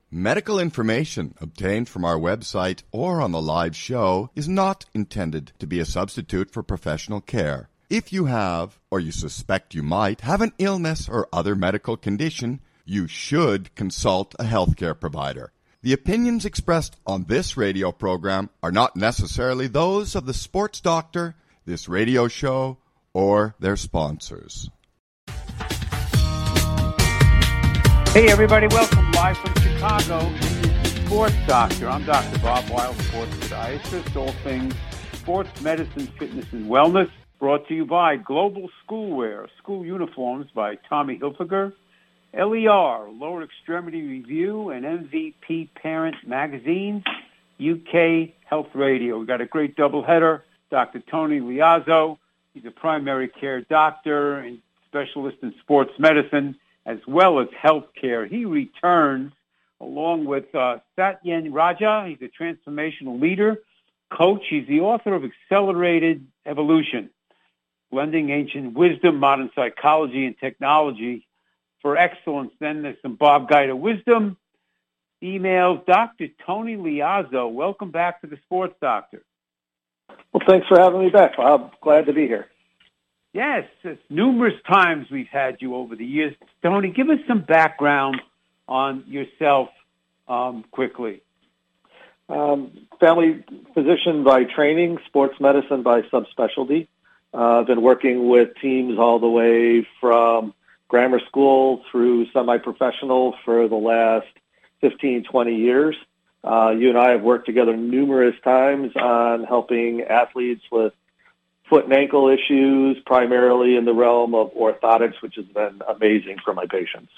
Medical information obtained from our website or on the live show is not intended to be a substitute for professional care. If you have, or you suspect you might, have an illness or other medical condition, you should consult a healthcare provider. The opinions expressed on this radio program are not necessarily those of the sports doctor, this radio show, or their sponsors. Hey everybody, welcome live from Chicago. This is Sports Doctor. I'm Dr. Bob Weil, sports podiatrist, all things sports, medicine, fitness, and wellness. Brought to you by Global Schoolwear, school uniforms by Tommy Hilfiger, LER, Lower Extremity Review, and MVP Parent Magazines, UK Health Radio. We've got a great doubleheader. Dr. Tony Liazzo, he's a primary care doctor and specialist in sports medicine, as well as healthcare. He returns along with Satyen Raja. He's a transformational leader, coach. He's the author of Accelerated Evolution, blending ancient wisdom, modern psychology, and technology for excellence. Then there's some Bob Guida wisdom. Emails, Dr. Tony Liazzo. Welcome back to the Sports Doctor. Well, thanks for having me back, Bob. Glad to be here. Yes, it's numerous times we've had you over the years. Tony, give us some background on yourself quickly. Family physician by training, sports medicine by subspecialty. I've been working with teams all the way from grammar school through semi-professional for the last 15, 20 years. You and I have worked together numerous times on helping athletes with foot and ankle issues, primarily in the realm of orthotics, which has been amazing for my patients.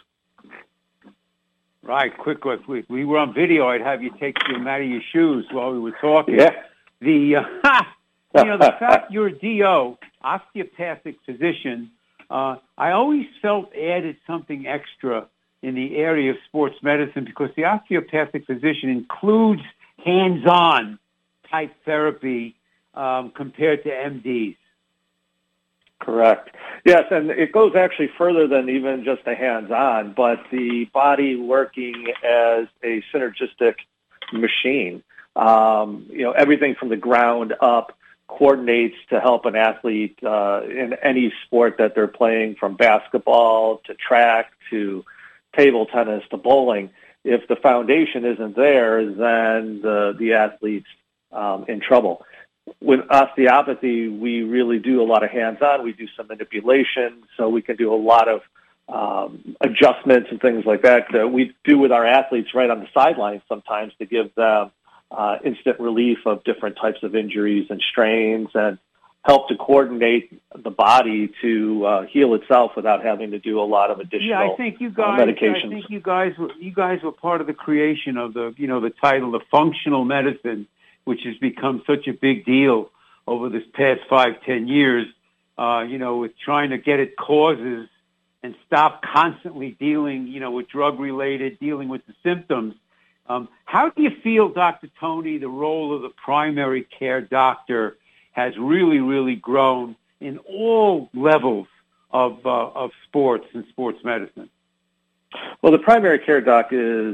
Right, quick. We were on video. I'd have you take them out of your shoes while we were talking. Yeah. The fact you're a DO, osteopathic physician, I always felt added something extra in the area of sports medicine because the osteopathic physician includes hands-on type therapy compared to MDs. Correct. Yes, and it goes actually further than even just the hands-on, but the body working as a synergistic machine. Everything from the ground up coordinates to help an athlete in any sport that they're playing, from basketball to track to table tennis to bowling. If the foundation isn't there, then the athlete's in trouble. With osteopathy, we really do a lot of hands-on. We do some manipulation, so we can do a lot of adjustments and things like that we do with our athletes right on the sidelines sometimes to give them instant relief of different types of injuries and strains and help to coordinate the body to heal itself without having to do a lot of additional medications. I think you guys were part of the creation of the title, the functional medicine, which has become such a big deal over this past 5-10 years, with trying to get at causes and stop constantly dealing, with drug-related, dealing with the symptoms. How do you feel, Dr. Tony, the role of the primary care doctor has really, really grown in all levels of sports and sports medicine? Well, the primary care doc is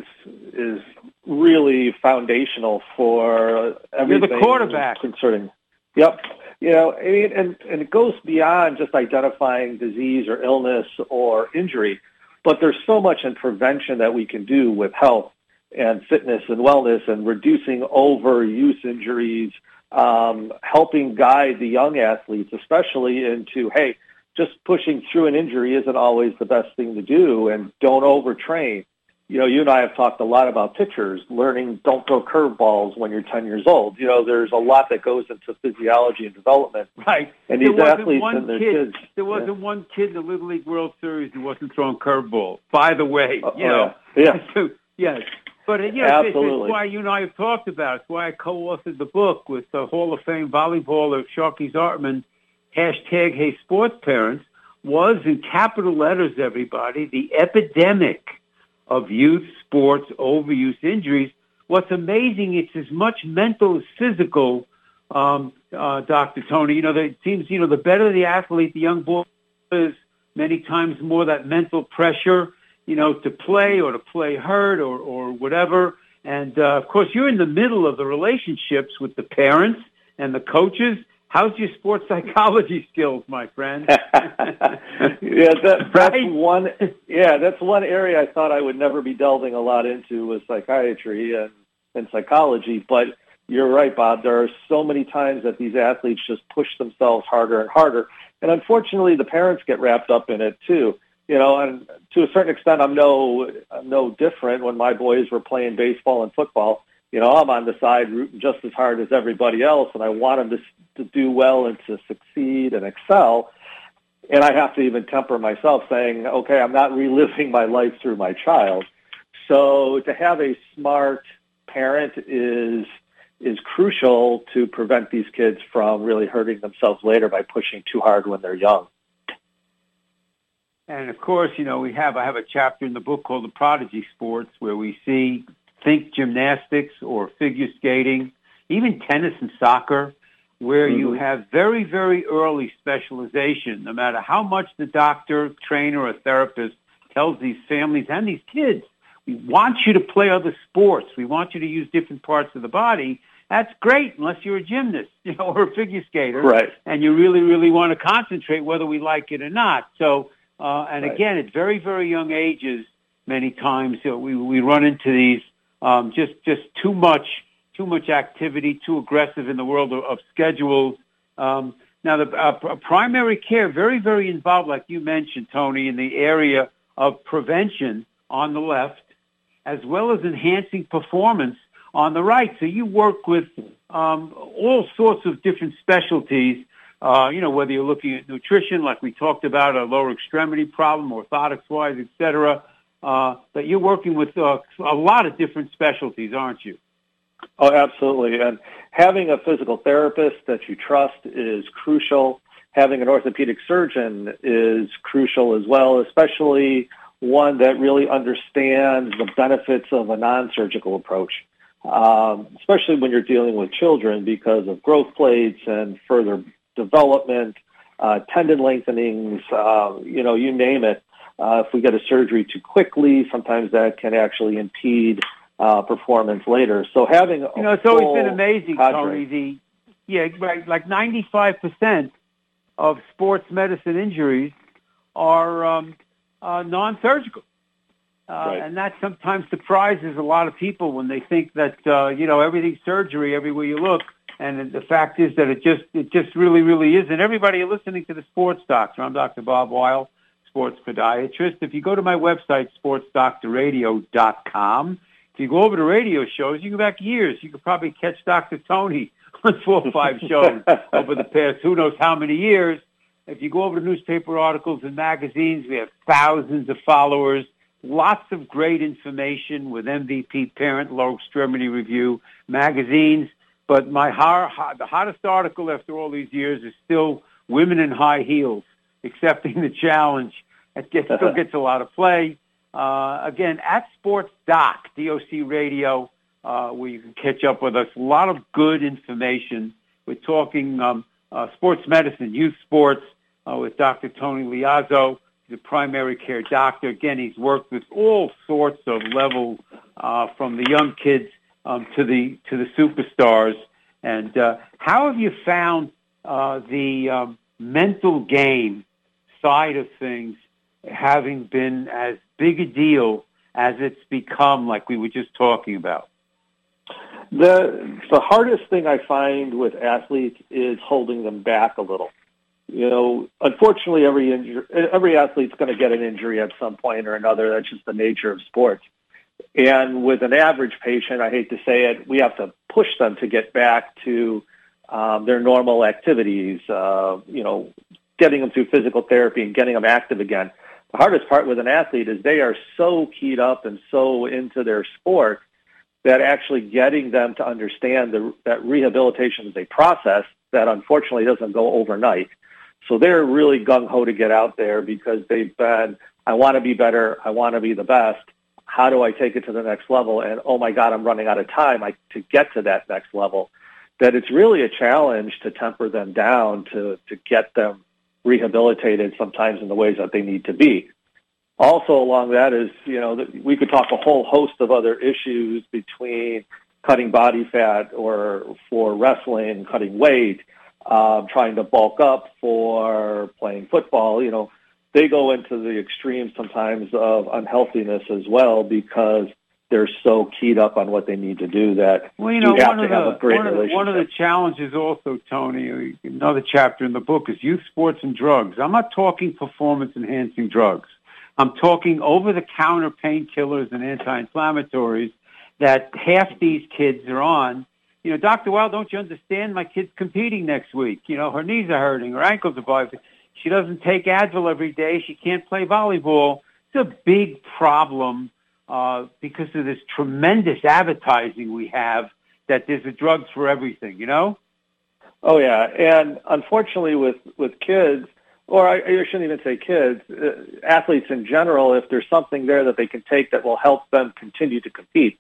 really foundational for everything. You're the quarterback. Concerning. Yep. And it goes beyond just identifying disease or illness or injury, but there's so much in prevention that we can do with health and fitness and wellness and reducing overuse injuries, helping guide the young athletes, especially into, hey, just pushing through an injury isn't always the best thing to do, and don't overtrain. You and I have talked a lot about pitchers, learning don't throw curveballs when you're 10 years old. There's a lot that goes into physiology and development. Right. And these athletes and their kids. There wasn't one kid in the Little League World Series who wasn't throwing curveballs, by the way. Yeah. So, yes. But, absolutely. It's why you and I have talked about it. It's why I co-authored the book with the Hall of Fame volleyballer Sharky Zartman, #Hey Sports Parents, was in capital letters, everybody, the epidemic of youth sports overuse injuries. What's amazing, it's as much mental as physical, Dr. Tony. It seems, the better the athlete, the young boy is, many times more that mental pressure to play or to play hurt or whatever. And, of course, you're in the middle of the relationships with the parents and the coaches. How's your sports psychology skills, my friend? That's one. Yeah, that's one area I thought I would never be delving a lot into was psychiatry and psychology. But you're right, Bob. There are so many times that these athletes just push themselves harder and harder, and unfortunately, the parents get wrapped up in it too. And to a certain extent, I'm no different. When my boys were playing baseball and football, I'm on the side rooting just as hard as everybody else, and I want them to do well and to succeed and excel. And I have to even temper myself saying, okay, I'm not reliving my life through my child. So to have a smart parent is crucial to prevent these kids from really hurting themselves later by pushing too hard when they're young. And of course, I have a chapter in the book called The Prodigy Sports where we think gymnastics or figure skating, even tennis and soccer, where you have very, very early specialization, no matter how much the doctor, trainer, or therapist tells these families and these kids, we want you to play other sports. We want you to use different parts of the body. That's great unless you're a gymnast, or a figure skater. Right. And you really, really want to concentrate whether we like it or not. So, again, at very, very young ages, many times we run into these just too much activity, too aggressive in the world of schedules. Now, the primary care, very, very involved, like you mentioned, Tony, in the area of prevention on the left, as well as enhancing performance on the right. So you work with all sorts of different specialties, whether you're looking at nutrition, like we talked about, a lower extremity problem, orthotics-wise, et cetera, that you're working with a lot of different specialties, aren't you? Oh, absolutely. And having a physical therapist that you trust is crucial. Having an orthopedic surgeon is crucial as well, especially one that really understands the benefits of a non-surgical approach, especially when you're dealing with children because of growth plates and further development, tendon lengthenings, you name it. If we get a surgery too quickly, sometimes that can actually impede performance later. So having it's always been amazing, Tony. Like 95% of sports medicine injuries are non-surgical, right. And that sometimes surprises a lot of people when they think that everything's surgery everywhere you look. And the fact is that it just really, really isn't. Everybody listening to the Sports Doctor, I'm Dr. Bob Weil, sports podiatrist. If you go to my website, sportsdoctorradio.com, if you go over to radio shows, you go back years. You could probably catch Dr. Tony on 4 or 5 shows over the past who knows how many years. If you go over to newspaper articles and magazines, we have thousands of followers, lots of great information with MVP Parent Lower Extremity Review magazines. But the hottest article after all these years is still Women in High Heels, Accepting the Challenge. It still gets a lot of play. Again, at Sports Doc, DOC Radio, where you can catch up with us. A lot of good information. We're talking sports medicine, youth sports, with Dr. Tony Liazzo, the primary care doctor. Again, he's worked with all sorts of levels, from the young kids to the superstars. And how have you found the mental game side of things having been as big a deal as it's become, like we were just talking about? The hardest thing I find with athletes is holding them back a little. Unfortunately, every athlete's going to get an injury at some point or another. That's just the nature of sports. And with an average patient, I hate to say it, we have to push them to get back to their normal activities, getting them through physical therapy and getting them active again. The hardest part with an athlete is they are so keyed up and so into their sport that actually getting them to understand that rehabilitation is a process that unfortunately doesn't go overnight. So they're really gung-ho to get out there because they've been, I want to be better, I want to be the best. How do I take it to the next level? And, oh, my God, I'm running out of time to get to that next level. That it's really a challenge to temper them down, to get them rehabilitated sometimes in the ways that they need to be. Also along that is, we could talk a whole host of other issues between cutting body fat or for wrestling, cutting weight, trying to bulk up for playing football. They go into the extremes sometimes of unhealthiness as well because they're so keyed up on what they need to do that you have to have a great relationship. One of the challenges also, Tony, another chapter in the book is youth sports and drugs. I'm not talking performance-enhancing drugs. I'm talking over-the-counter painkillers and anti-inflammatories that half these kids are on. Dr. Weil, don't you understand? My kid's competing next week. Her knees are hurting, her ankles are bothering. She doesn't take Advil every day. She can't play volleyball. It's a big problem because of this tremendous advertising we have that there's a drugs for everything, Oh, yeah. And unfortunately with kids, or I shouldn't even say kids, athletes in general, if there's something there that they can take that will help them continue to compete,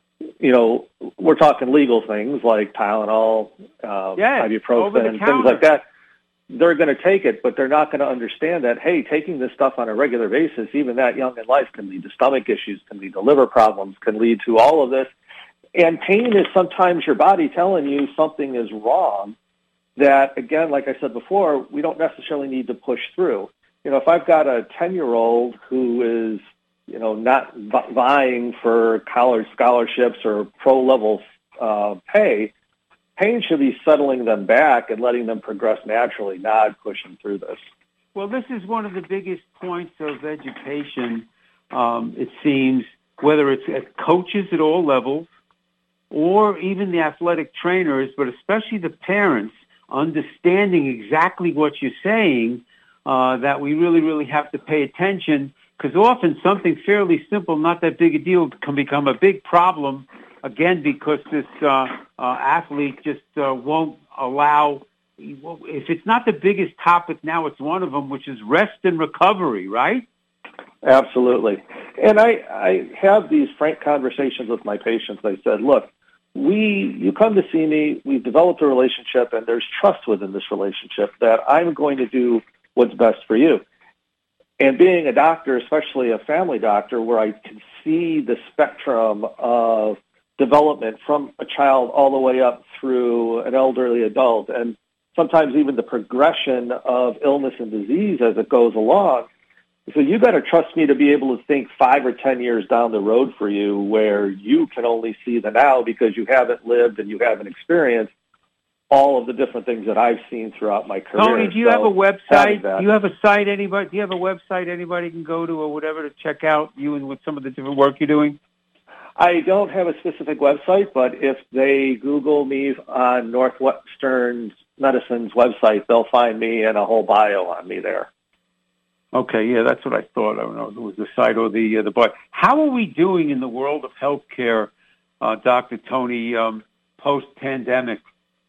we're talking legal things like Tylenol, ibuprofen, things like that. They're going to take it, but they're not going to understand that, hey, taking this stuff on a regular basis, even that young in life, can lead to stomach issues, can lead to liver problems, can lead to all of this. And pain is sometimes your body telling you something is wrong that, again, like I said before, we don't necessarily need to push through. If I've got a 10-year-old who is, not vying for college scholarships or pro-level pay, pain should be settling them back and letting them progress naturally, not pushing through this. Well, this is one of the biggest points of education, it seems, whether it's at coaches at all levels or even the athletic trainers, but especially the parents, understanding exactly what you're saying, that we really, really have to pay attention, because often something fairly simple, not that big a deal, can become a big problem, again, because this athlete just won't allow, if it's not the biggest topic now, it's one of them, which is rest and recovery, right? Absolutely. And I have these frank conversations with my patients. I said, look, you come to see me, we've developed a relationship, and there's trust within this relationship that I'm going to do what's best for you. And being a doctor, especially a family doctor, where I can see the spectrum of development from a child all the way up through an elderly adult, and sometimes even the progression of illness and disease as it goes along. So you got to trust me to be able to think 5 or 10 years down the road for you, where you can only see the now because you haven't lived and you haven't experienced all of the different things that I've seen throughout my career. Tony, do you have a website? Do you have a site anybody? Do you have a website anybody can go to or whatever to check out you and with some of the different work you're doing? I don't have a specific website, but if they Google me on Northwestern Medicine's website, they'll find me and a whole bio on me there. Okay, yeah, that's what I thought. I don't know if it was the site or the bio. How are we doing in the world of healthcare, Dr. Tony, post-pandemic?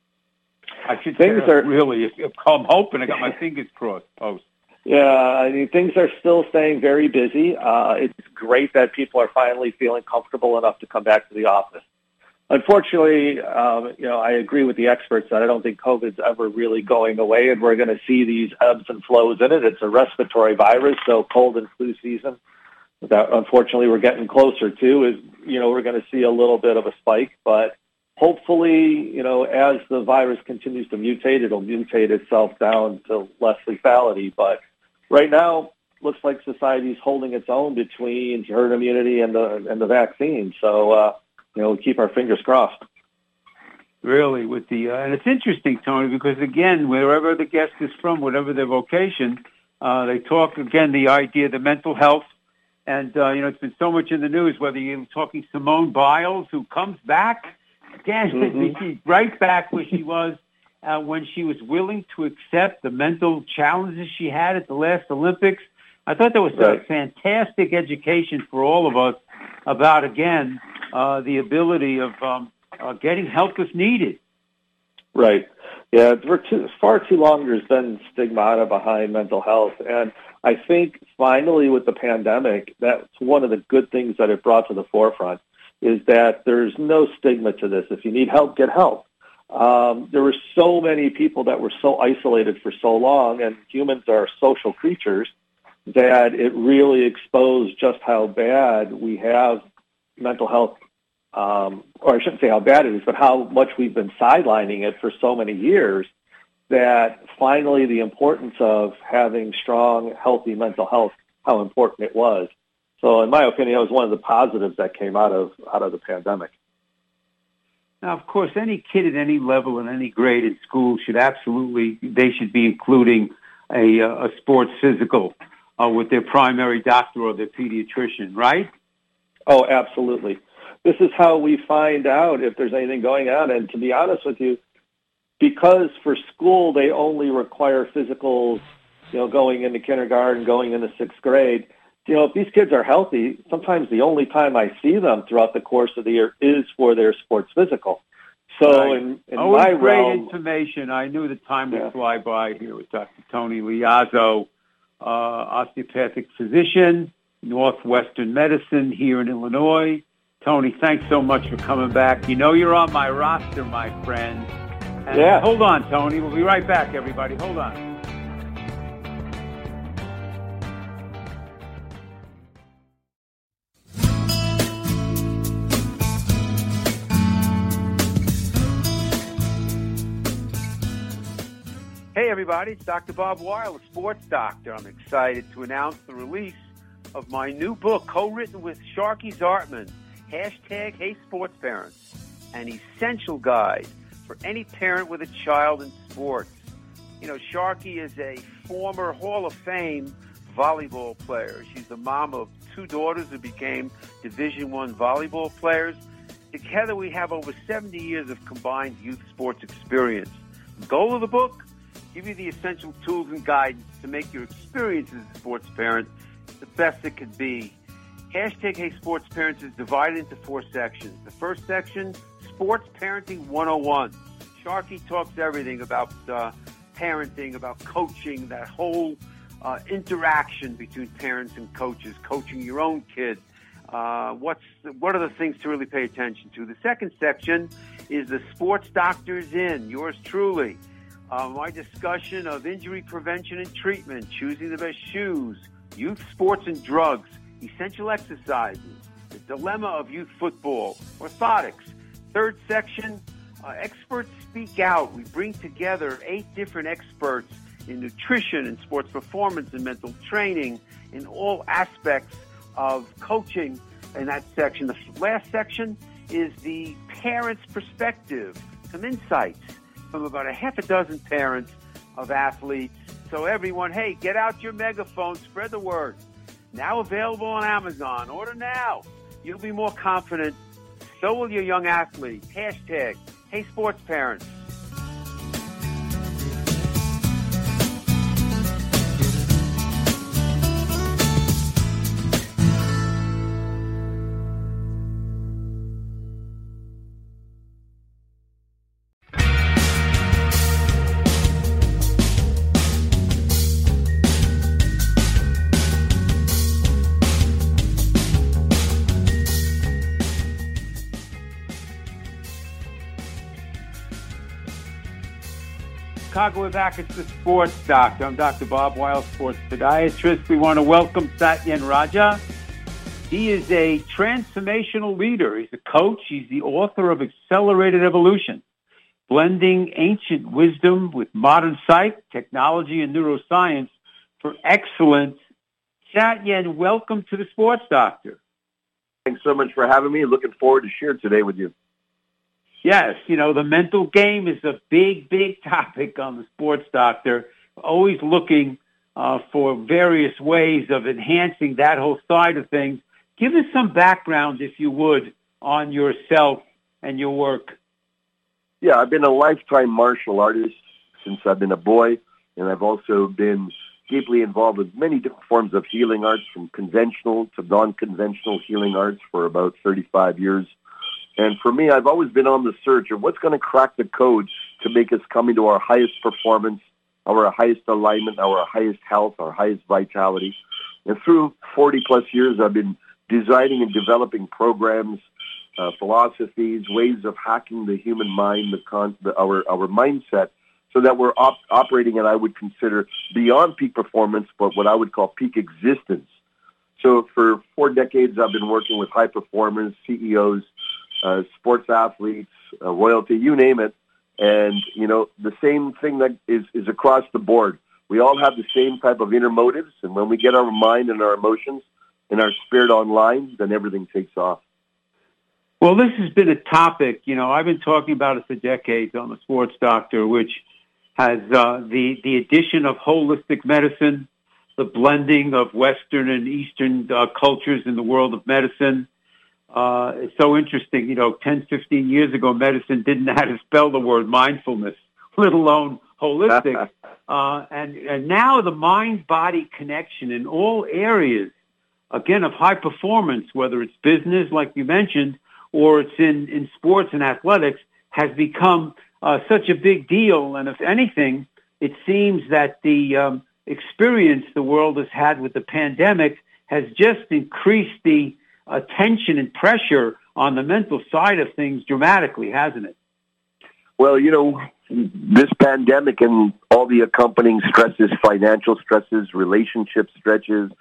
I should say really, I'm hoping I got my fingers crossed post. Yeah, I mean, things are still staying very busy. It's great that people are finally feeling comfortable enough to come back to the office. Unfortunately, I agree with the experts that I don't think COVID's ever really going away, and we're going to see these ebbs and flows in it. It's a respiratory virus, so cold and flu season that unfortunately we're getting closer to is, we're going to see a little bit of a spike, but hopefully, as the virus continues to mutate, it'll mutate itself down to less lethality. But right now, looks like society's holding its own between herd immunity and the vaccine. So, we keep our fingers crossed. Really, and it's interesting, Tony, because again, wherever the guest is from, whatever their vocation, they talk again the idea of the mental health. And, it's been so much in the news, whether you're talking Simone Biles, who comes back, again, she's right back where she was when she was willing to accept the mental challenges she had at the last Olympics. I thought that was a fantastic education for all of us about, again, the ability of getting help if needed. Right. Yeah, far too long there's been stigmata behind mental health. And I think finally with the pandemic, that's one of the good things that it brought to the forefront, is that there's no stigma to this. If you need help, get help. There were so many people that were so isolated for so long, and humans are social creatures, that it really exposed just how bad we have mental health, or I shouldn't say how bad it is, but how much we've been sidelining it for so many years, that finally the importance of having strong, healthy mental health, how important it was. So in my opinion, it was one of the positives that came out of the pandemic. Now, of course, any kid at any level and any grade in school should be including a sports physical with their primary doctor or their pediatrician, right? Oh, absolutely. This is how we find out if there's anything going on. And to be honest with you, because for school they only require physicals, going into kindergarten, going into sixth grade, if these kids are healthy, sometimes the only time I see them throughout the course of the year is for their sports physical. So right. in my great realm, information. I knew the time would fly by here with Dr. Tony Liazzo, osteopathic physician, Northwestern Medicine here in Illinois. Tony, thanks so much for coming back. You're on my roster, my friend. And hold on, Tony. We'll be right back, everybody. Hold on. Hey, everybody. It's Dr. Bob Weil, a sports doctor. I'm excited to announce the release of my new book, co-written with Sharky Zartman, #HeySportsParents, an essential guide for any parent with a child in sports. Sharky is a former Hall of Fame volleyball player. She's the mom of 2 daughters who became Division I volleyball players. Together, we have over 70 years of combined youth sports experience. The goal of the book? Give you the essential tools and guidance to make your experience as a sports parent the best it could be. #HeySportsParents is divided into 4 sections. The first section, Sports Parenting 101. Sharky talks everything about parenting, about coaching, that whole interaction between parents and coaches, coaching your own kid. What are the things to really pay attention to? The second section is the Sports Doctor's In, yours truly. My discussion of injury prevention and treatment, choosing the best shoes, youth sports and drugs, essential exercises, the dilemma of youth football, orthotics. Third section, experts speak out. We bring together 8 different experts in nutrition and sports performance and mental training in all aspects of coaching in that section. The last section is the parent's perspective, some insights from about a half a dozen parents of athletes. So everyone, hey, get out your megaphone, spread the word. Now available on Amazon. Order now. You'll be more confident. So will your young athlete. #HeySportsParents. Chicago, we're back. It's the Sports Doctor. I'm Dr. Bob Weil, sports podiatrist. We want to welcome Satyen Raja. He is a transformational leader. He's a coach. He's the author of Accelerated Evolution, blending ancient wisdom with modern psych, technology, and neuroscience for excellence. Satyen, welcome to the Sports Doctor. Thanks so much for having me. Looking forward to share today with you. Yes, the mental game is a big, big topic on the Sports Doctor. Always looking for various ways of enhancing that whole side of things. Give us some background, if you would, on yourself and your work. Yeah, I've been a lifetime martial artist since I've been a boy, and I've also been deeply involved with many different forms of healing arts, from conventional to non-conventional healing arts for about 35 years. And for me, I've always been on the search of what's going to crack the code to make us come into our highest performance, our highest alignment, our highest health, our highest vitality. And through 40-plus years, I've been designing and developing programs, philosophies, ways of hacking the human mind, our mindset so that we're operating at, I would consider, beyond peak performance, but what I would call peak existence. So for 4 decades, I've been working with high performers, CEOs, sports athletes, royalty, you name it. And, the same thing that is across the board. We all have the same type of inner motives, and when we get our mind and our emotions and our spirit online, then everything takes off. Well, this has been a topic, I've been talking about it for decades on the Sports Doctor, which has the addition of holistic medicine, the blending of Western and Eastern cultures in the world of medicine. It's so interesting, 10, 15 years ago, medicine didn't know how to spell the word mindfulness, let alone holistic. And now the mind-body connection in all areas, again, of high performance, whether it's business, like you mentioned, or it's in sports and athletics, has become such a big deal. And if anything, it seems that the experience the world has had with the pandemic has just increased the attention and pressure on the mental side of things dramatically, hasn't it? Well, this pandemic and all the accompanying stresses, financial stresses, relationship stresses,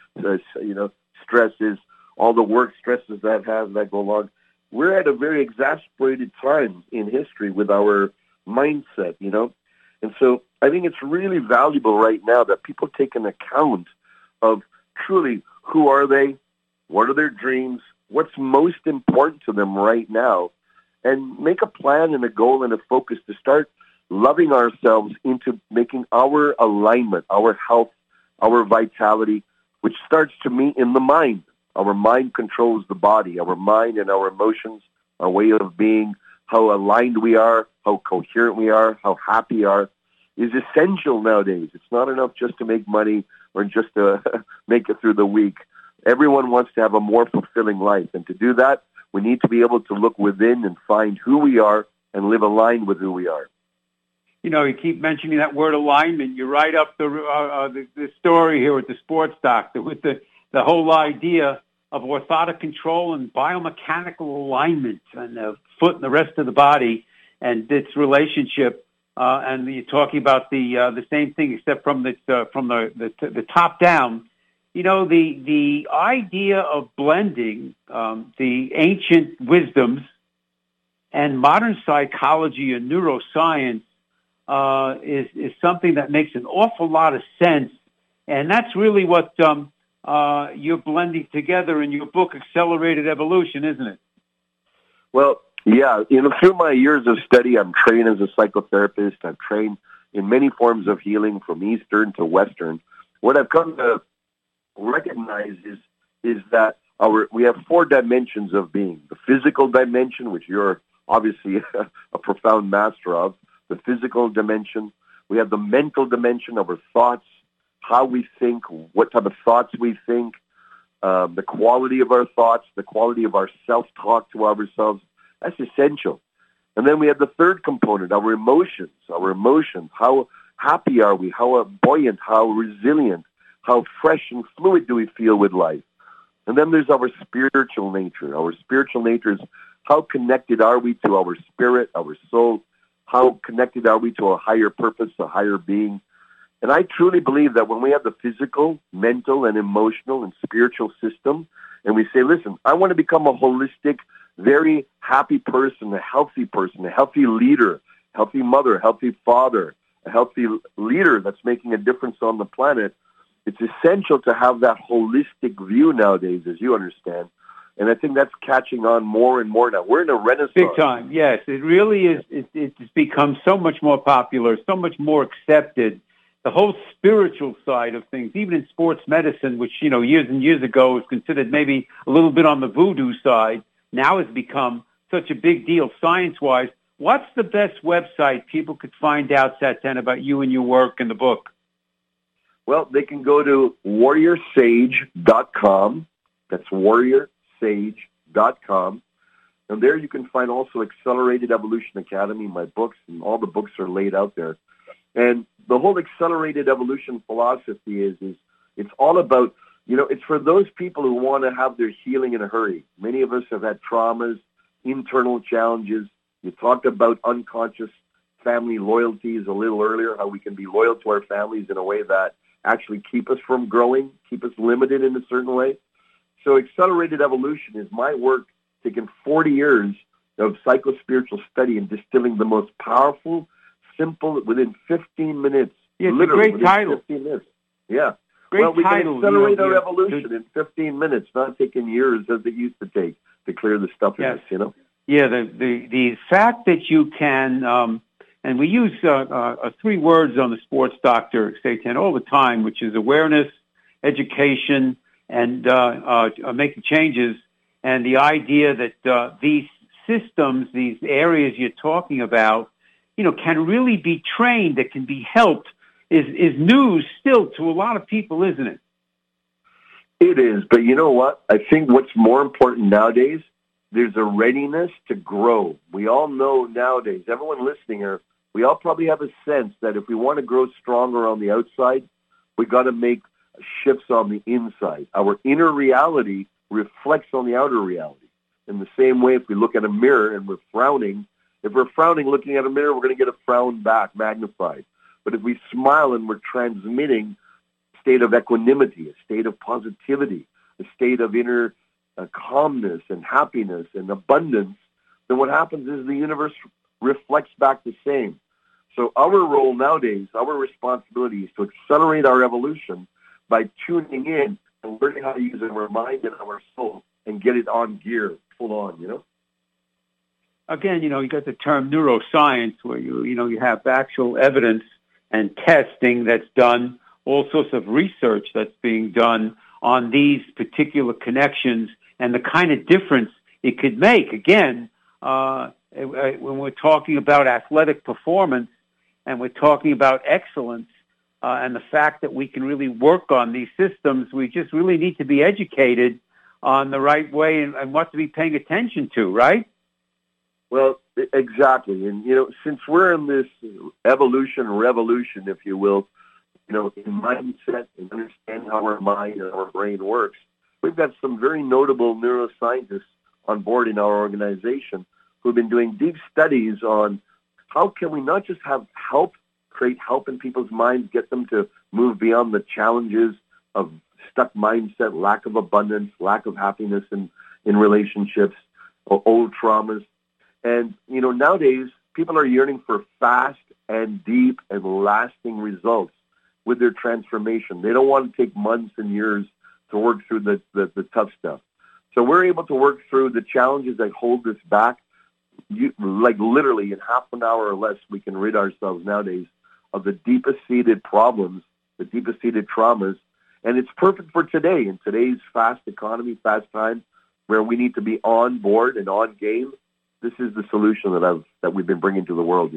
stresses, all the work stresses that go along. We're at a very exasperated time in history with our mindset, And so I think it's really valuable right now that people take an account of truly who are they, what are their dreams, what's most important to them right now, and make a plan and a goal and a focus to start loving ourselves into making our alignment, our health, our vitality, which starts to meet in the mind. Our mind controls the body, our mind and our emotions, our way of being, how aligned we are, how coherent we are, how happy we are, is essential nowadays. It's not enough just to make money or just to make it through the week. Everyone wants to have a more fulfilling life. And to do that, we need to be able to look within and find who we are and live aligned with who we are. You keep mentioning that word alignment. You write up the story here with the Sports Doctor with the whole idea of orthotic control and biomechanical alignment and the foot and the rest of the body and its relationship. And you're talking about the same thing, except from the top down. The idea of blending the ancient wisdoms and modern psychology and neuroscience is something that makes an awful lot of sense, and that's really what you're blending together in your book, Accelerated Evolution, isn't it? Well, yeah. Through my years of study, I'm trained as a psychotherapist. I've trained in many forms of healing, from Eastern to Western. What I've come to recognize is that we have 4 dimensions of being: the physical dimension, which you're obviously a profound master of. The physical dimension. We have the mental dimension of our thoughts, how we think, what type of thoughts we think, the quality of our thoughts, the quality of our self-talk to ourselves. That's essential. And then we have the third component, our emotions. How happy are we? How buoyant, how resilient, how fresh and fluid do we feel with life? And then there's our spiritual nature. Our spiritual nature is how connected are we to our spirit, our soul? How connected are we to a higher purpose, a higher being? And I truly believe that when we have the physical, mental, and emotional and spiritual system, and we say, listen, I want to become a holistic, very happy person, a healthy leader, healthy mother, healthy father, a healthy leader that's making a difference on the planet, it's essential to have that holistic view nowadays, as you understand. And I think that's catching on more and more now. We're in a renaissance. Big time, yes. It really is. It's become so much more popular, so much more accepted. The whole spiritual side of things, even in sports medicine, which, years and years ago was considered maybe a little bit on the voodoo side, now has become such a big deal science-wise. What's the best website people could find out, Satan, about you and your work and the book? Well, they can go to warriorsage.com. That's warriorsage.com. And there you can find also Accelerated Evolution Academy, my books, and all the books are laid out there. And the whole Accelerated Evolution philosophy is it's all about, it's for those people who want to have their healing in a hurry. Many of us have had traumas, internal challenges. You talked about unconscious family loyalties a little earlier, how we can be loyal to our families in a way that actually keep us from growing, keep us limited in a certain way. So accelerated evolution is my work, taking 40 years of psychospiritual study and distilling the most powerful, simple, within 15 minutes. Yeah, it's literally a great title. 15 minutes. Yeah. Great well, we title, can accelerate our evolution in 15 minutes, not taking years as it used to take to clear the stuff in us, you know? Yeah, the fact that you can, and we use 3 words on the Sports Doctor Satan all the time, which is awareness, education, and making changes, and the idea that these systems, these areas you're talking about, can really be trained, that can be helped, is news still to a lot of people, isn't it? It is, but you know what? I think what's more important nowadays, there's a readiness to grow. We all know nowadays, everyone listening here, we all probably have a sense that if we want to grow stronger on the outside, we got to make shifts on the inside. Our inner reality reflects on the outer reality. In the same way, if we look at a mirror and we're frowning, if we're frowning looking at a mirror, we're going to get a frown back, magnified. But if we smile and we're transmitting a state of equanimity, a state of positivity, a state of inner calmness and happiness and abundance, then what happens is the universe reflects back the same. So our role nowadays, our responsibility is to accelerate our evolution by tuning in and learning how to use our mind and our soul and get it on gear, full on, Again, you got the term neuroscience, where you have actual evidence and testing that's done, all sorts of research that's being done on these particular connections and the kind of difference it could make. Again, when we're talking about athletic performance and we're talking about excellence and the fact that we can really work on these systems, we just really need to be educated on the right way and what to be paying attention to, right? Well, exactly. And, since we're in this revolution, if you will, in mindset and understanding how our mind and our brain works, we've got some very notable neuroscientists on board in our organization who've been doing deep studies on how can we not just have create help in people's minds, get them to move beyond the challenges of stuck mindset, lack of abundance, lack of happiness in relationships, or old traumas. And, nowadays, people are yearning for fast and deep and lasting results with their transformation. They don't want to take months and years to work through the tough stuff. So we're able to work through the challenges that hold us back. Literally in half an hour or less, we can rid ourselves nowadays of the deepest-seated problems, the deepest-seated traumas. And it's perfect for today, in today's fast economy, fast time, where we need to be on board and on game. This is the solution that we've been bringing to the world,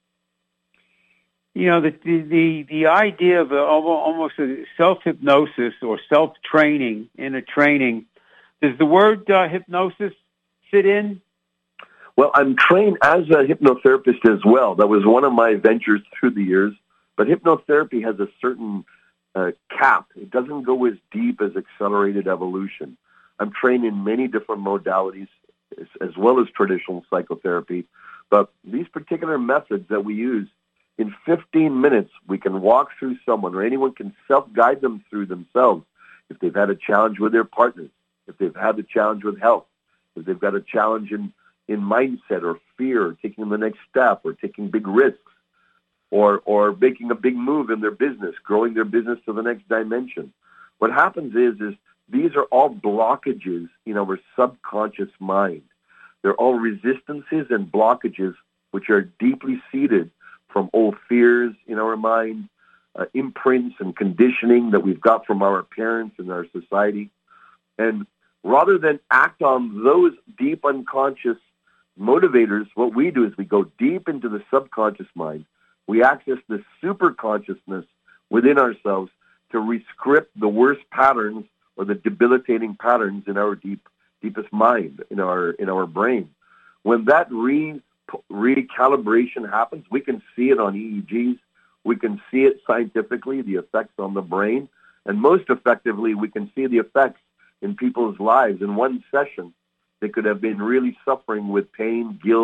The idea of almost a self-hypnosis or self-training in a training, does the word hypnosis fit in? Well, I'm trained as a hypnotherapist as well. That was one of my ventures through the years. But hypnotherapy has a certain cap. It doesn't go as deep as accelerated evolution. I'm trained in many different modalities, as well as traditional psychotherapy. But these particular methods that we use, in 15 minutes, we can walk through someone, or anyone can self-guide them through themselves if they've had a challenge with their partners, if they've had a challenge with health, if they've got a challenge in mindset or fear, or taking the next step, or taking big risks, or making a big move in their business, growing their business to the next dimension. What happens is these are all blockages in our subconscious mind. They're all resistances and blockages which are deeply seated from old fears in our mind, imprints and conditioning that we've got from our parents and our society. And rather than act on those deep unconscious motivators, what we do is we go deep into the subconscious mind. We access the super consciousness within ourselves to rescript the worst patterns or the debilitating patterns in our deepest mind, in our brain. When that recalibration happens, we can see it on EEGs. We can see it scientifically, the effects on the brain. And most effectively, we can see the effects in people's lives. In one session, they could have been really suffering with pain, guilt,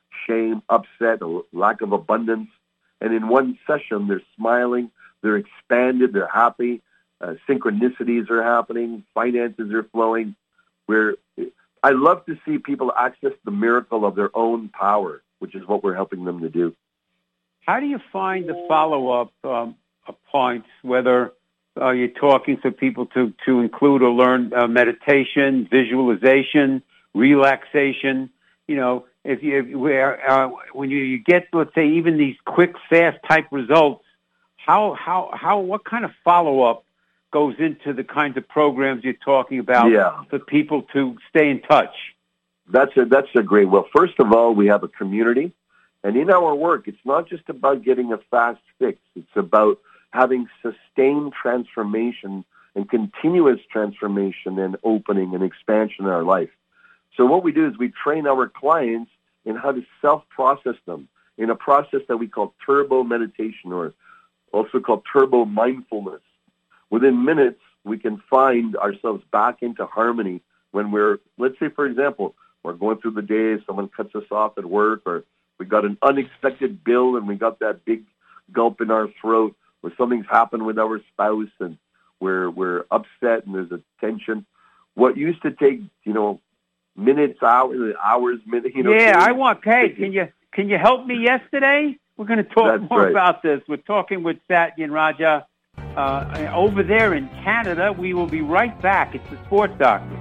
shame, upset, a lack of abundance. And in one session, they're smiling, they're expanded, they're happy, synchronicities are happening, finances are flowing. I love to see people access the miracle of their own power, which is what we're helping them to do. How do you find the follow-up points, whether you're talking to people to include or learn meditation, visualization, relaxation? You know, when you get, let's say, even these quick, fast type results, what kind of follow-up goes into the kinds of programs you're talking about for people to stay in touch? That's a great. Well, first of all, we have a community, and in our work, it's not just about getting a fast fix. It's about having sustained transformation and continuous transformation and opening and expansion in our life. So what we do is we train our clients in how to self-process them in a process that we call turbo meditation, or also called turbo mindfulness. Within minutes, we can find ourselves back into harmony when let's say, for example, we're going through the day, someone cuts us off at work, or we got an unexpected bill and we got that big gulp in our throat, or something's happened with our spouse and we're upset and there's a tension. What used to take, minutes, hours, minutes. Can you help me yesterday? We're going to talk more about this. We're talking with Satyen Raja over there in Canada. We will be right back. It's the Sports Doctor.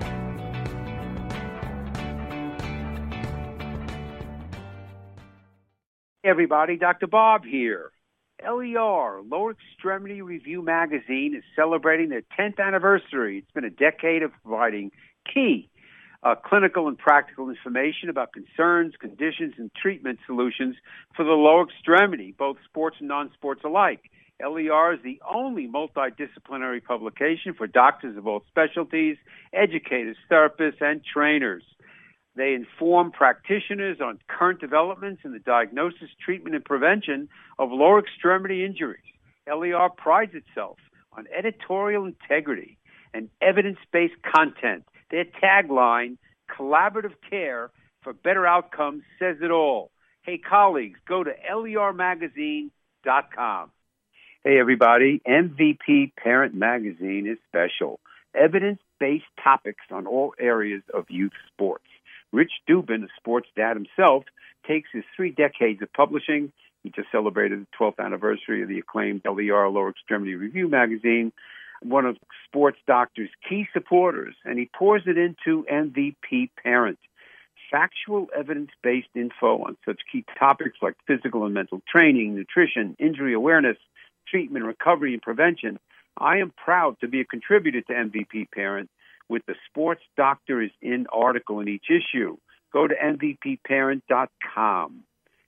Hey everybody, Dr. Bob here. LER, Lower Extremity Review Magazine, is celebrating their 10th anniversary. It's been a decade of providing key clinical and practical information about concerns, conditions, and treatment solutions for the lower extremity, both sports and non-sports alike. LER is the only multidisciplinary publication for doctors of all specialties, educators, therapists, and trainers. They inform practitioners on current developments in the diagnosis, treatment, and prevention of lower extremity injuries. LER prides itself on editorial integrity and evidence-based content. Their tagline, collaborative care for better outcomes, says it all. Hey, colleagues, go to lermagazine.com. Hey, everybody, MVP Parent Magazine is special. Evidence-based topics on all areas of youth sports. Rich Dubin, a sports dad himself, takes his 3 decades of publishing. He just celebrated the 12th anniversary of the acclaimed LER, Lower Extremity Review Magazine, one of Sports Doctor's key supporters, and he pours it into MVP Parent. Factual, evidence-based info on such key topics like physical and mental training, nutrition, injury awareness, treatment, recovery, and prevention. I am proud to be a contributor to MVP Parent with the Sports Doctor is in article in each issue. Go to MVPparent.com.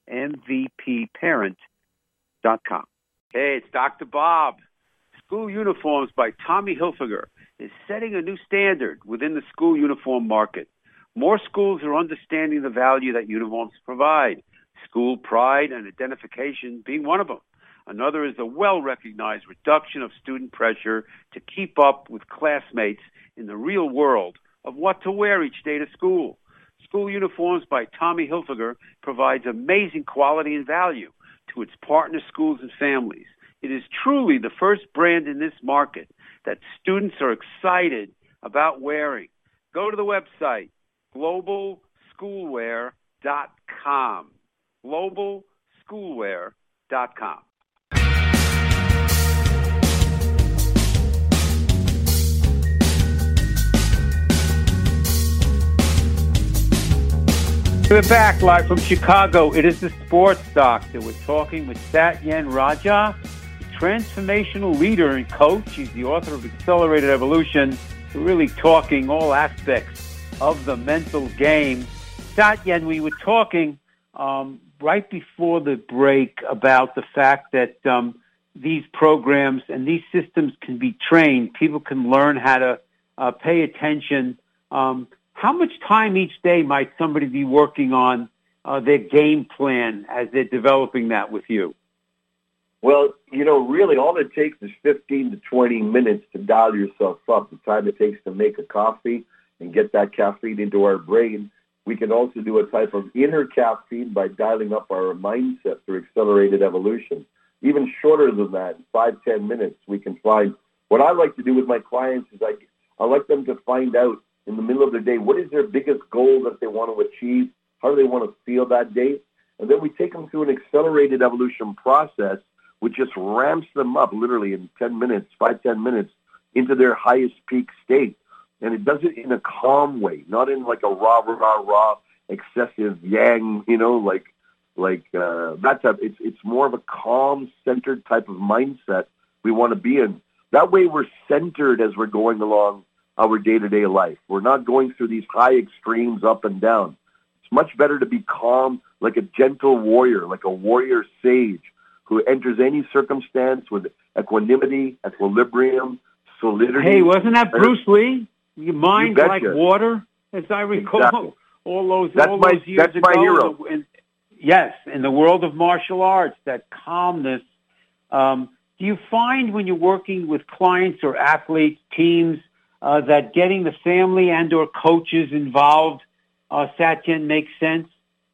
MVPparent.com. Hey, it's Dr. Bob. School Uniforms by Tommy Hilfiger is setting a new standard within the school uniform market. More schools are understanding the value that uniforms provide, school pride and identification being one of them. Another is the well-recognized reduction of student pressure to keep up with classmates in the real world of what to wear each day to school. School Uniforms by Tommy Hilfiger provides amazing quality and value to its partner schools and families. It is truly the first brand in this market that students are excited about wearing. Go to the website, globalschoolwear.com. globalschoolwear.com. We're back live from Chicago. It is the Sports Doctor. We're talking with Satyen Raja, a transformational leader and coach. He's the author of Accelerated Evolution. We're really talking all aspects of the mental game. Satyen, we were talking right before the break about the fact that these programs and these systems can be trained. People can learn how to pay attention. How much time each day might somebody be working on their game plan as they're developing that with you? Well, really all it takes is 15 to 20 minutes to dial yourself up. The time it takes to make a coffee and get that caffeine into our brain We can also do a type of inner caffeine by dialing up our mindset through accelerated evolution. Even shorter than that, 5-10 minutes, we can find. What I like to do with my clients is I like them to find out in the middle of their day, what is their biggest goal that they want to achieve? How do they want to feel that day? And then we take them through an accelerated evolution process, which just ramps them up literally in 10 minutes, 5-10 minutes, into their highest peak state. And it does it in a calm way, not in like a rah, excessive yang, that type. It's more of a calm, centered type of mindset we want to be in. That way we're centered as we're going along our day-to-day life. We're not going through these high extremes up and down. It's much better to be calm, like a gentle warrior, like a warrior sage who enters any circumstance with equanimity, equilibrium, solidity. Hey, wasn't that Bruce Lee? Your mind like water, as I recall, exactly. all those years that's ago. My hero. Yes, in the world of martial arts, that calmness. Do you find when you're working with clients or athletes, teams, that getting the family and or coaches involved, Satyen, makes sense?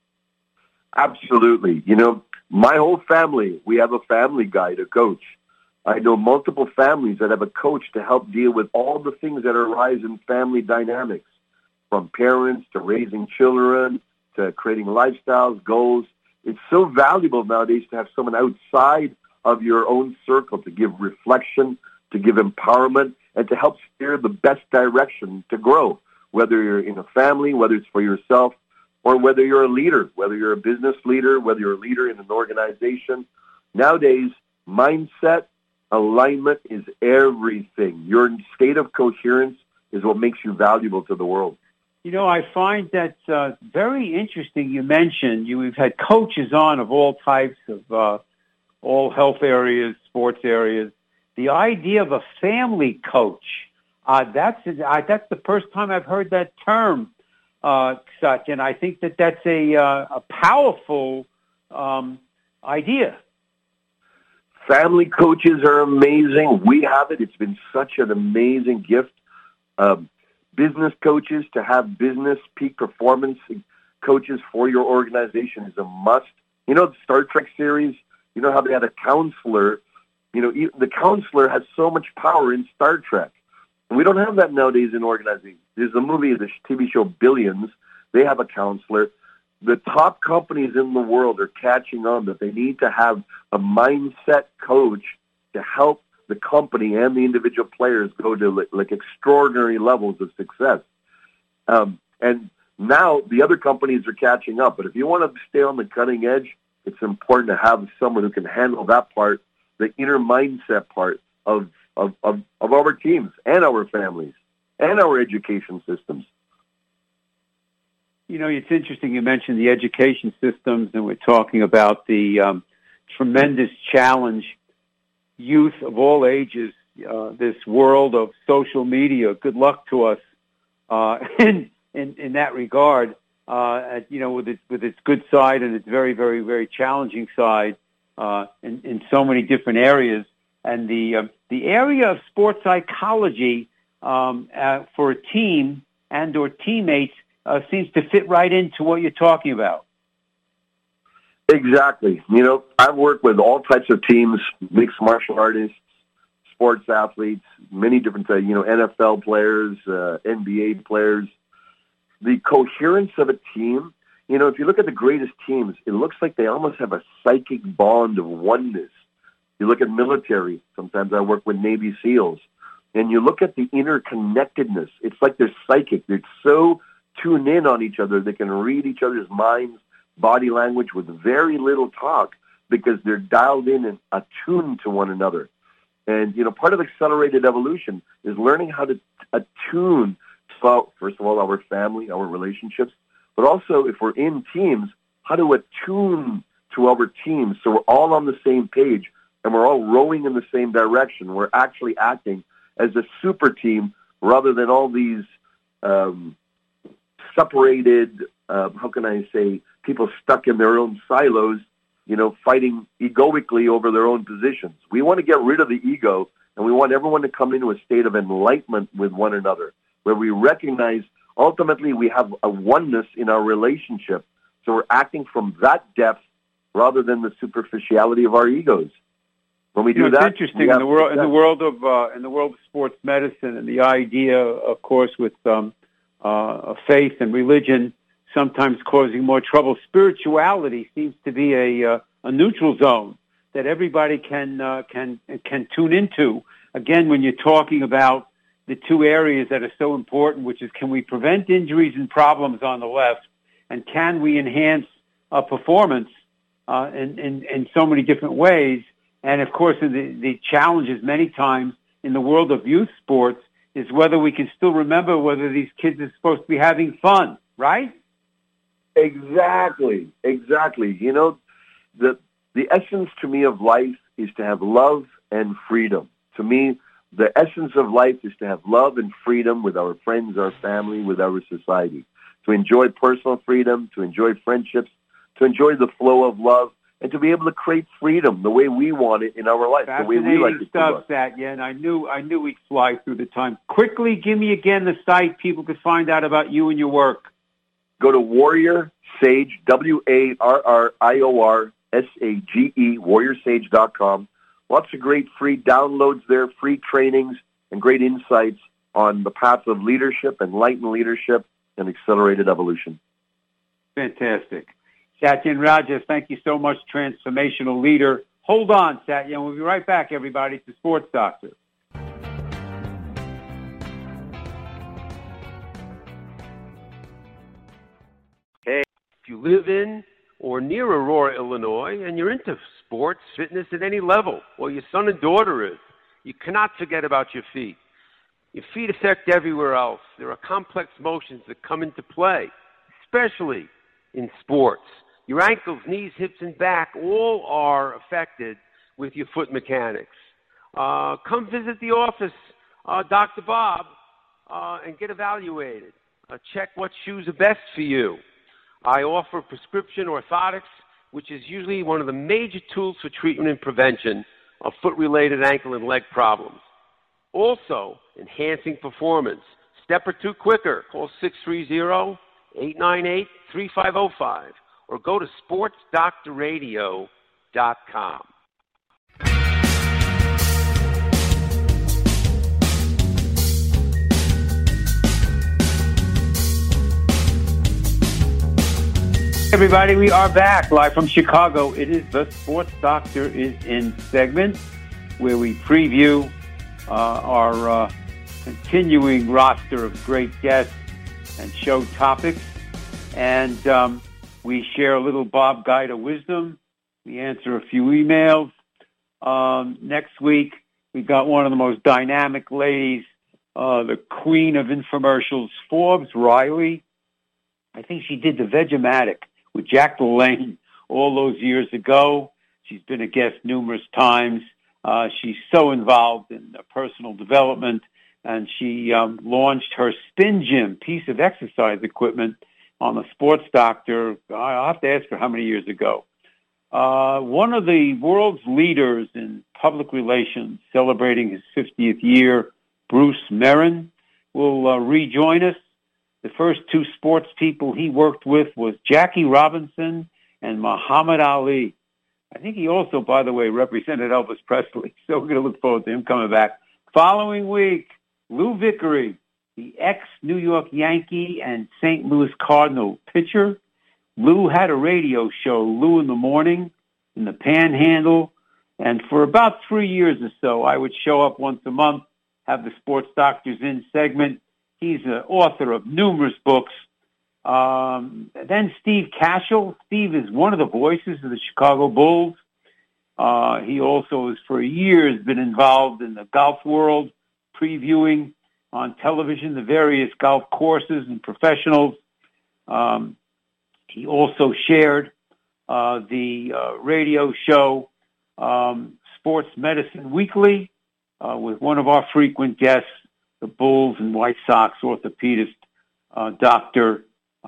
Absolutely. My whole family, we have a family guide, a coach. I know multiple families that have a coach to help deal with all the things that arise in family dynamics, from parents to raising children to creating lifestyles, goals. It's so valuable nowadays to have someone outside of your own circle to give reflection, to give empowerment, and to help steer the best direction to grow, whether you're in a family, whether it's for yourself, or whether you're a leader, whether you're a business leader, whether you're a leader in an organization. Nowadays, mindset, alignment is everything. Your state of coherence is what makes you valuable to the world. I find that very interesting. You mentioned we've had coaches on of all types of all health areas, sports areas. The idea of a family coach, that's the first time I've heard that term, Satyen. I think that's a powerful idea. Family coaches are amazing. We have it. It's been such an amazing gift. Business coaches, to have business peak performance coaches for your organization is a must. The Star Trek series, how they had a counselor. The counselor has so much power in Star Trek. And we don't have that nowadays in organizations. There's a movie, the TV show Billions. They have a counselor. The top companies in the world are catching on that they need to have a mindset coach to help the company and the individual players go to like extraordinary levels of success. And now the other companies are catching up. But if you want to stay on the cutting edge, it's important to have someone who can handle that part, the inner mindset part of our teams and our families and our education systems. It's interesting you mentioned the education systems, and we're talking about the tremendous challenge youth of all ages, this world of social media. Good luck to us in that regard. With its good side and its very, very, very challenging side in so many different areas, and the area of sports psychology for a team and or teammates seems to fit right into what you're talking about. Exactly. I've worked with all types of teams, mixed martial artists, sports athletes, many different, NFL players, NBA players. The coherence of a team, if you look at the greatest teams, it looks like they almost have a psychic bond of oneness. You look at military, sometimes I work with Navy SEALs, and you look at the interconnectedness. It's like they're psychic. They're so tuned in on each other. They can read each other's minds, body language with very little talk because they're dialed in and attuned to one another. And, part of accelerated evolution is learning how to attune to, first of all, our family, our relationships, but also if we're in teams, how to attune to our teams so we're all on the same page and we're all rowing in the same direction. We're actually acting as a super team rather than all these separated, people stuck in their own silos, fighting egoically over their own positions. We want to get rid of the ego, and we want everyone to come into a state of enlightenment with one another, where we recognize ultimately we have a oneness in our relationship. So we're acting from that depth rather than the superficiality of our egos. When we do that, it's interesting in the world of sports medicine, and the idea, of course, with faith and religion sometimes causing more trouble. Spirituality seems to be a neutral zone that everybody can tune into. Again, when you're talking about the two areas that are so important, which is, can we prevent injuries and problems on the left, and can we enhance performance in so many different ways? And, of course, the challenges many times in the world of youth sports is whether we can still remember whether these kids are supposed to be having fun, right? Exactly. You know, the essence to me of life is to have love and freedom. To me, the essence of life is to have love and freedom with our friends, our family, with our society. To enjoy personal freedom, to enjoy friendships, to enjoy the flow of love, and to be able to create freedom the way we want it in our life, the way we like it to look. Satya, and I knew we'd fly through the time. Quickly, give me again the site people could find out about you and your work. Go to Warrior Sage, WARRIORSAGE, warriorsage.com. Lots of great free downloads there, free trainings, and great insights on the path of leadership, enlightened leadership, and accelerated evolution. Fantastic. Satya Rajas, thank you so much, transformational leader. Hold on, Satya, and we'll be right back, everybody, to Sports Doctor. Hey, if you live in or near Aurora, Illinois, and you're into sports, fitness at any level, or your son and daughter is, you cannot forget about your feet. Your feet affect everywhere else. There are complex motions that come into play, especially in sports. Your ankles, knees, hips, and back all are affected with your foot mechanics. Come visit the office, Dr. Bob, and get evaluated. Check what shoes are best for you. I offer prescription orthotics, which is usually one of the major tools for treatment and prevention of foot-related ankle and leg problems. Also, enhancing performance. Step or two quicker. Call 630-898-3505 or go to sportsdoctorradio.com. Everybody, we are back live from Chicago. It is the Sports Doctor is In segment where we preview our continuing roster of great guests and show topics. And we share a little Bob Guida wisdom. We answer a few emails. Next week, we got one of the most dynamic ladies, the queen of infomercials, Forbes Riley. I think she did the Vegematic with Jack LaLanne all those years ago. She's been a guest numerous times. She's so involved in personal development, and she launched her Spin Gym piece of exercise equipment on the Sports Doctor. I'll have to ask her how many years ago. One of the world's leaders in public relations, celebrating his 50th year, Bruce Merrin, will rejoin us. The first two sports people he worked with was Jackie Robinson and Muhammad Ali. I think he also, by the way, represented Elvis Presley. So we're going to look forward to him coming back. Following week, Lou Vickery, the ex-New York Yankee and St. Louis Cardinal pitcher. Lou had a radio show, Lou in the Morning, in the Panhandle. And for about 3 years or so, I would show up once a month, have the Sports Doctors In segment. He's an author of numerous books. Then Steve Cashel. Steve is one of the voices of the Chicago Bulls. He also has for years been involved in the golf world, previewing on television the various golf courses and professionals. He also shared the radio show Sports Medicine Weekly with one of our frequent guests, the Bulls and White Sox orthopedist, Dr.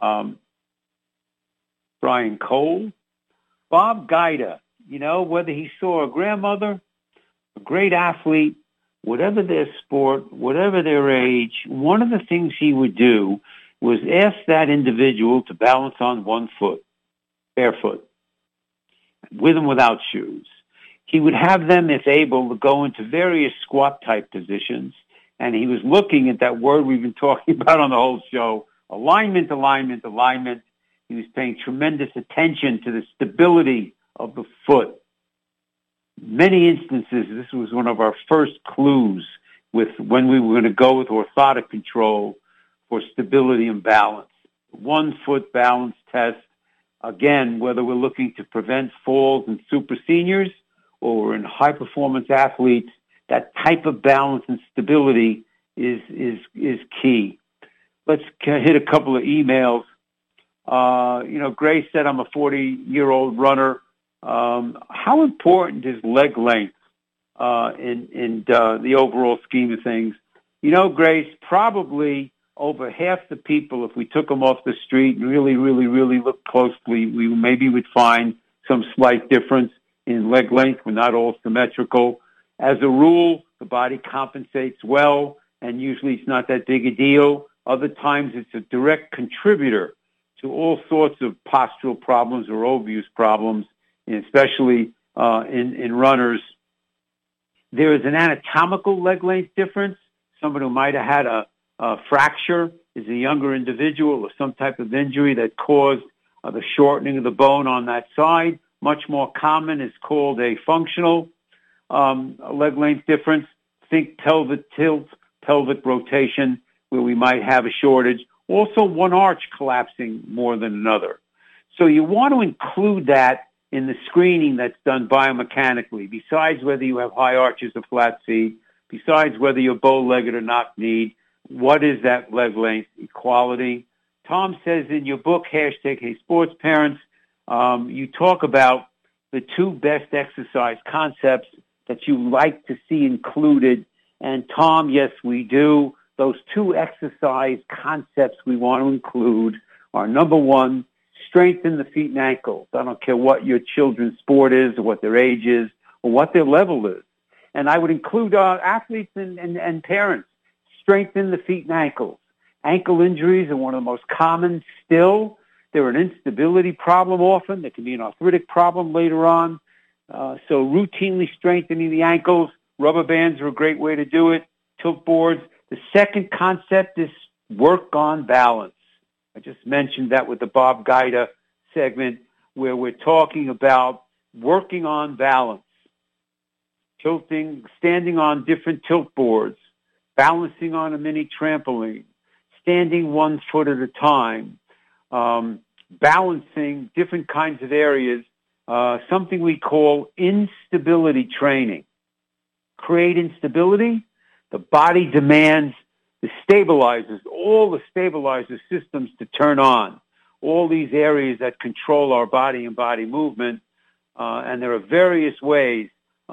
Brian Cole. Bob Guida, whether he saw a grandmother, a great athlete, whatever their sport, whatever their age, one of the things he would do was ask that individual to balance on one foot, barefoot, with and without shoes. He would have them, if able, to go into various squat-type positions, and he was looking at that word we've been talking about on the whole show, alignment, alignment, alignment. He was paying tremendous attention to the stability of the foot. Many instances, this was one of our first clues with when we were going to go with orthotic control for stability and balance. 1 foot balance test. Again, whether we're looking to prevent falls in super seniors or we're in high performance athletes, that type of balance and stability is key. Let's hit a couple of emails. Grace said, I'm a 40-year-old runner. How important is leg length in the overall scheme of things? Grace, probably over half the people, if we took them off the street and really, really, really looked closely, we maybe would find some slight difference in leg length. We're not all symmetrical. As a rule, the body compensates well, and usually it's not that big a deal. Other times it's a direct contributor to all sorts of postural problems or overuse problems, and especially in runners. There is an anatomical leg length difference. Somebody who might have had a fracture is a younger individual or some type of injury that caused the shortening of the bone on that side. Much more common is called a functional leg length difference. Think pelvic tilt, pelvic rotation, where we might have a shortage. Also, one arch collapsing more than another. So you want to include that in the screening that's done biomechanically, besides whether you have high arches or flat feet, besides whether you're bow-legged or knock-kneed. What is that leg length equality? Tom says in your book, #HeySportsParents, you talk about the 2 best exercise concepts that you like to see included. And Tom, yes, we do. Those 2 exercise concepts we want to include are, number 1, strengthen the feet and ankles. I don't care what your children's sport is or what their age is or what their level is. And I would include athletes and parents. Strengthen the feet and ankles. Ankle injuries are one of the most common still. They're an instability problem often. There can be an arthritic problem later on. So routinely strengthening the ankles. Rubber bands are a great way to do it. Tilt boards. The second concept is work on balance. I just mentioned that with the Bob Guida segment where we're talking about working on balance. Tilting, standing on different tilt boards, balancing on a mini trampoline, standing 1 foot at a time, balancing different kinds of areas, something we call instability training. Create instability. The body demands the stabilizers, all the stabilizer systems to turn on, all these areas that control our body and body movement. And there are various ways.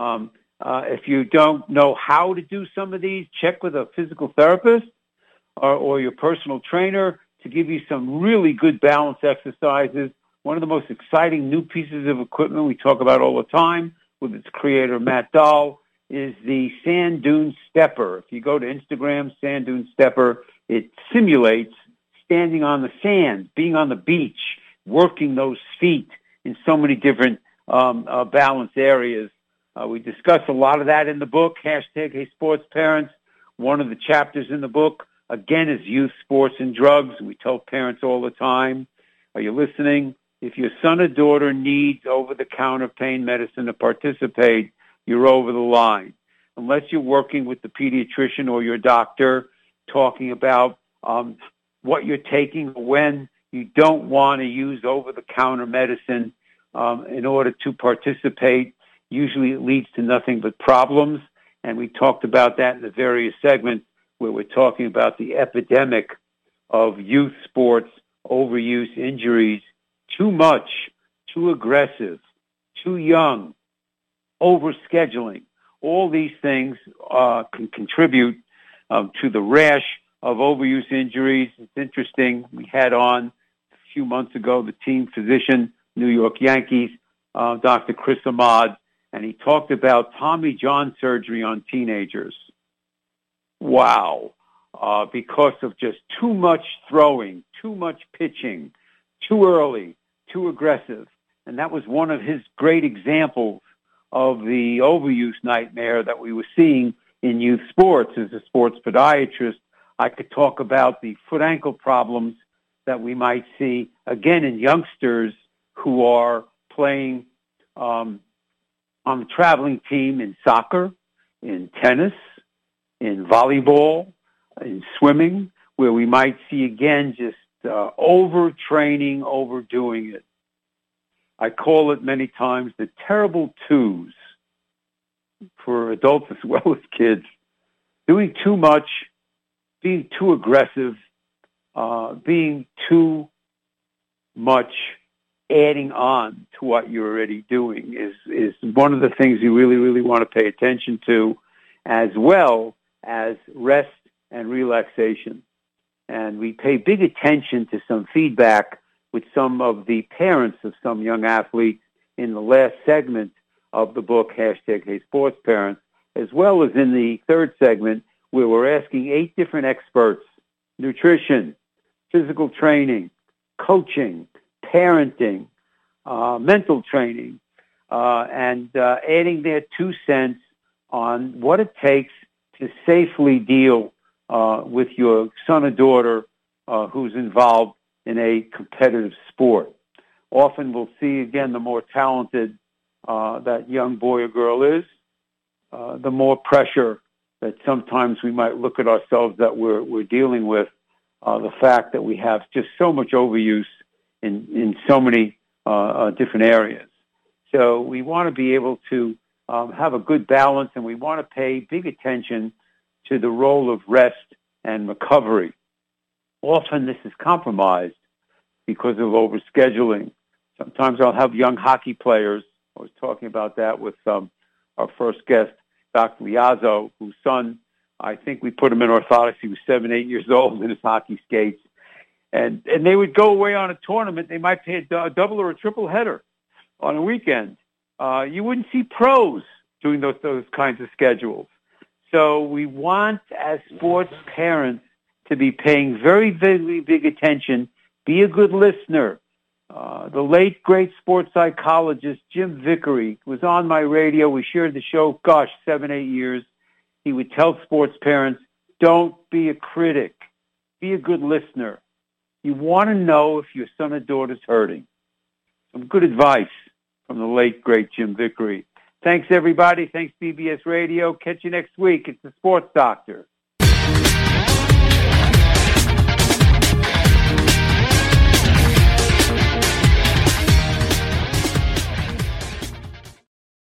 If you don't know how to do some of these, check with a physical therapist or your personal trainer to give you some really good balance exercises. One of the most exciting new pieces of equipment we talk about all the time with its creator, Matt Dahl, is the Sand Dune Stepper. If you go to Instagram, Sand Dune Stepper, it simulates standing on the sand, being on the beach, working those feet in so many different balance areas. We discuss a lot of that in the book, #HeySportsParents. One of the chapters in the book, again, is youth sports and drugs. We tell parents all the time, are you listening? If your son or daughter needs over-the-counter pain medicine to participate, you're over the line. Unless you're working with the pediatrician or your doctor, talking about what you're taking when you don't want to use over-the-counter medicine in order to participate. Usually it leads to nothing but problems, and we talked about that in the various segments where we're talking about the epidemic of youth sports, overuse injuries, too much, too aggressive, too young, overscheduling. All these things can contribute to the rash of overuse injuries. It's interesting. We had on a few months ago the team physician, New York Yankees, Dr. Chris Ahmad, and he talked about Tommy John surgery on teenagers. Wow. because of just too much throwing, too much pitching, too early, too aggressive. And that was one of his great examples of the overuse nightmare that we were seeing in youth sports. As a sports podiatrist, I could talk about the foot-ankle problems that we might see, again, in youngsters who are playing on the traveling team in soccer, in tennis, in volleyball, in swimming, where we might see, again, just overtraining, overdoing it. I call it many times the terrible twos for adults as well as kids. Doing too much, being too aggressive, being too much adding on to what you're already doing is one of the things you really, really want to pay attention to, as well as rest and relaxation. And we pay big attention to some feedback with some of the parents of some young athletes in the last segment of the book, #HeySportsParents, as well as in the third segment where we're asking 8 different experts: nutrition, physical training, coaching, parenting, mental training, and adding their 2 cents on what it takes to safely deal with your son or daughter who's involved in a competitive sport. Often we'll see, again, the more talented that young boy or girl is, the more pressure that sometimes we might look at ourselves that we're dealing with, the fact that we have just so much overuse in so many different areas. So we want to be able to have a good balance, and we want to pay big attention to the role of rest and recovery. Often this is compromised because of overscheduling. Sometimes I'll have young hockey players. I was talking about that with our first guest, Dr. Liazzo, whose son, I think we put him in orthotics. He was 7, 8 years old in his hockey skates. And they would go away on a tournament. They might pay a double or a triple header on a weekend. You wouldn't see pros doing those kinds of schedules. So we want, as sports parents, to be paying very, very big attention. Be a good listener. The late, great sports psychologist, Jim Vickery, was on my radio. We shared the show, 7, 8 years. He would tell sports parents, don't be a critic. Be a good listener. You want to know if your son or daughter's hurting. Some good advice from the late, great Jim Vickery. Thanks, everybody. Thanks, BBS Radio. Catch you next week. It's the Sports Doctor.